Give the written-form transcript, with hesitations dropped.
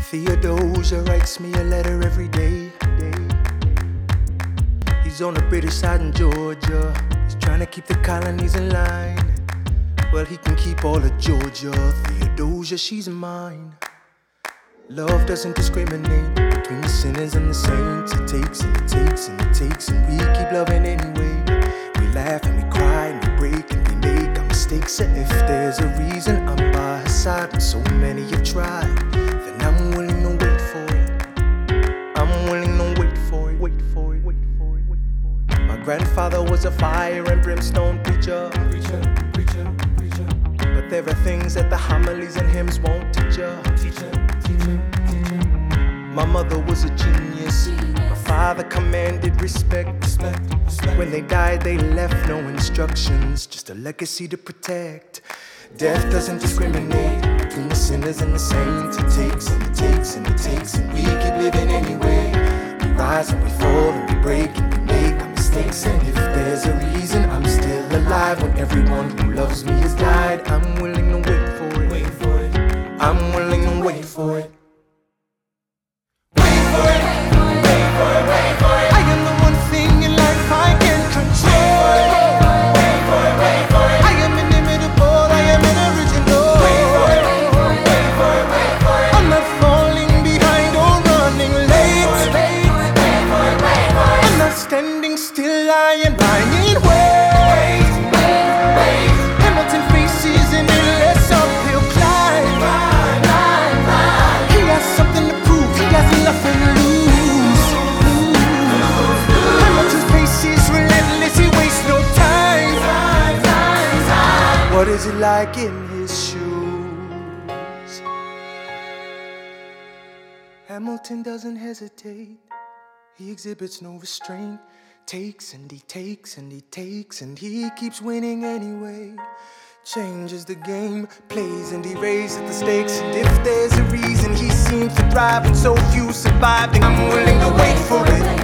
Theodosia writes me a letter every day. He's on the British side in Georgia. He's trying to keep the colonies in line. Well, he can keep all of Georgia. Theodosia, she's mine. Love doesn't discriminate between the sinners and the saints. It takes and it takes and it takes, and we keep loving anyway. We laugh and we cry and we break and we make our mistakes. And if there's a reason I'm by her side when so many have tried, then I'm willing to wait for it. I'm willing to wait for it, wait for it, wait for it, wait for it. My grandfather was a fire and brimstone preacher. But there are things that the homilies and hymns won't teach ya. My mother was a genius. My father commanded respect. When they died, they left no instructions, just a legacy to protect. Death doesn't discriminate between the sinners and the saints. It takes and it takes and it takes, and we keep living anyway. We rise and we fall and we break and we make our mistakes. And if there's a reason I'm still alive when everyone who loves me has died, I'm willing to wait for it. Wait for it. I'm willing to wait for it. I am the one thing in life I can control. I am inimitable, I am original. I'm not falling behind or running late. I'm not standing still, I am lying in wait. Hamilton faces an endless uphill climb. He has something to prove, he has nothing to lose. What is it like in his shoes? Hamilton doesn't hesitate. He exhibits no restraint. Takes and he takes and he takes, and he keeps winning anyway. Changes the game, plays and he raises the stakes. And if there's a reason he seems to thrive and so few survive, then I'm willing to wait for it.